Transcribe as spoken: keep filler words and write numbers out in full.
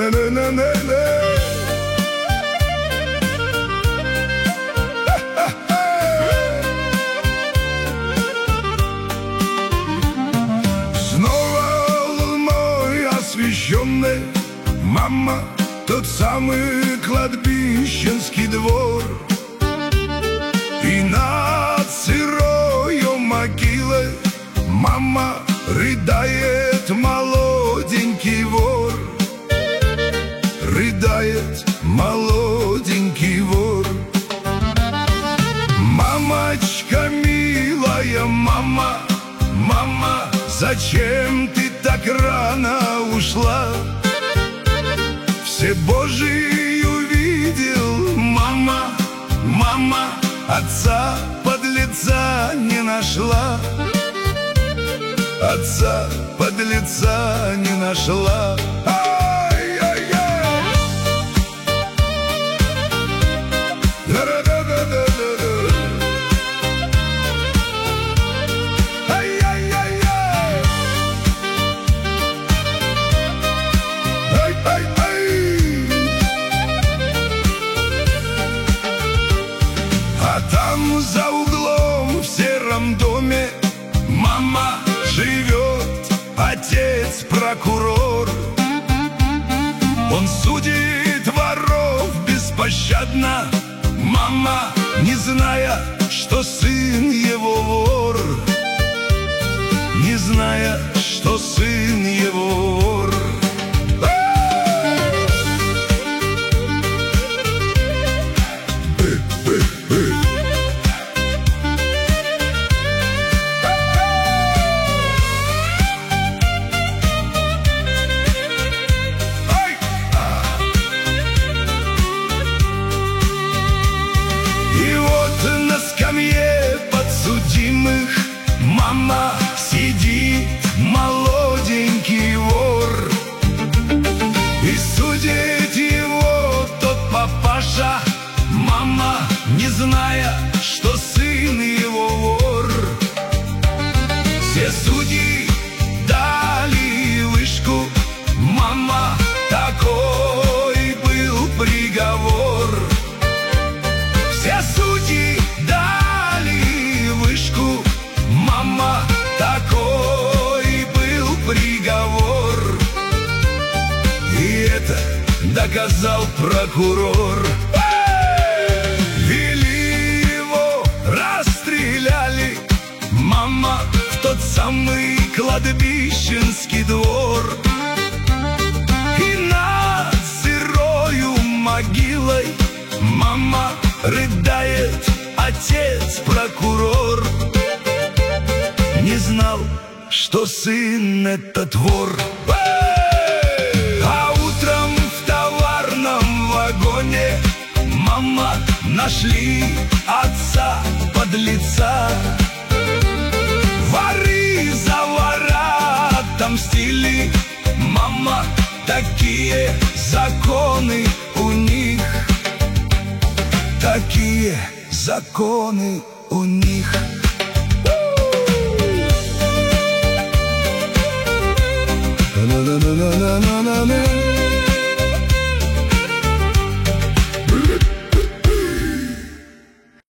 освещенный, мама, тот самый кладбищенский двор. И над сырою могилой, мама, рыдает молоденький вор. Рыдает молоденький вор. Мамочка милая, мама, мама, зачем ты так рано ушла? Все Божий увидел, мама, мама, отца подлеца не нашла. Отца подлеца не нашла. А там за углом в сером доме, мама, живет отец-прокурор. Он судит воров беспощадно, мама, не зная, что сын его вор. Не зная, что сын его вор. Подсудимых, мама, сидит молоденький вор. И судит его тот папаша, мама, не зная, что сын его вор. Все судьи дали вышку, мама, такой был приговор. Все судьи дали вышку, мама, такой был приговор. И это доказал прокурор. Вели его, расстреляли, мама, в тот самый кладбищенский двор. И над сырою могилой, мама, рыдает отец-прокурор. Не знал, что сын этот вор. А утром в товарном вагоне, мама, нашли отца подлеца. Воры за вора отомстили, мама, такие законы у них. Такие законы у них. На-на-на-на-на-на-на-на.